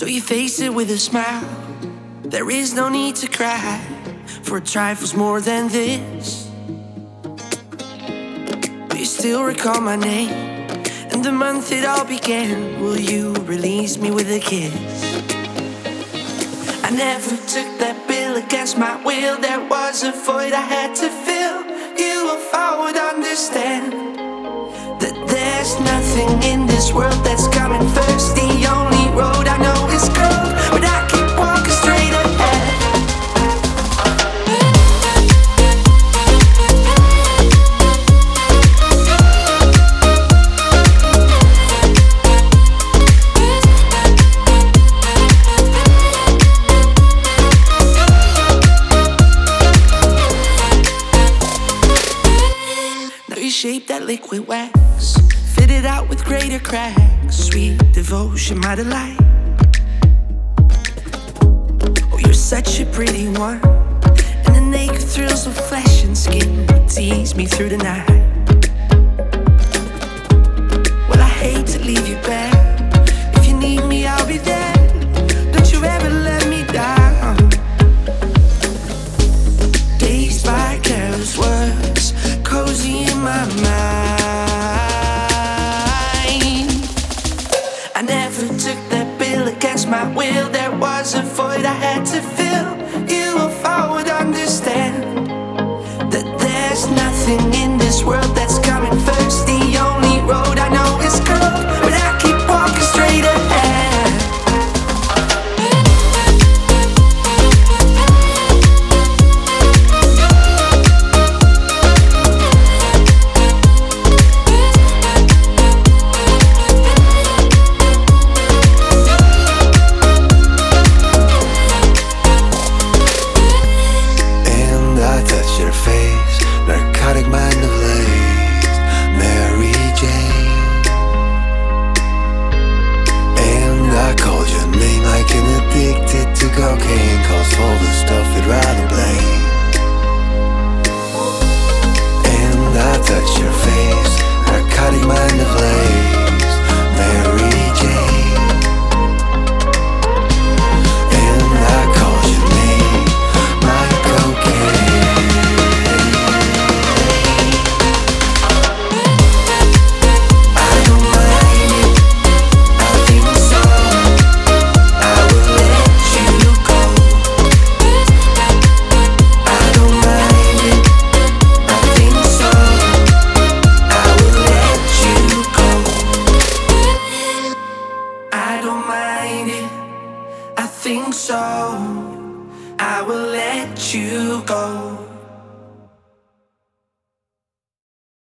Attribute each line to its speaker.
Speaker 1: So you face it with a smile. There is no need to cry, for trifles more than this. But you still recall my name and the month it all began. Will you release me with a kiss? I never took that bill against my will. There was a void I had to fill. You, if I would understand that there's nothing in this world that's coming first. The only road I know is curved, but I keep walking straight ahead. Now you shape that liquid wax, fit it out with greater cracks. Sweet devotion, my delight. Oh, you're such a pretty one, and the naked thrills of flesh and skin would tease me through the night. Well, I hate to leave you back. If you need me, I'll be there. Don't you ever let me down. Dazed by careless words, cozy in my mind. I never took that bill against my will. There was a void I had to fill. You, if I would understand that there's nothing in this world that's coming first. The only road I know is curved, but I keep walking straight ahead.
Speaker 2: Narcotic mind of lace, Mary Jane. And I called your name like an addicted to cocaine, cause all the stuff you'd rather blame. And I touched your face, narcotic mind of lace, Mary Jane. And I called your name like cocaine.
Speaker 1: I think so. I will let you go.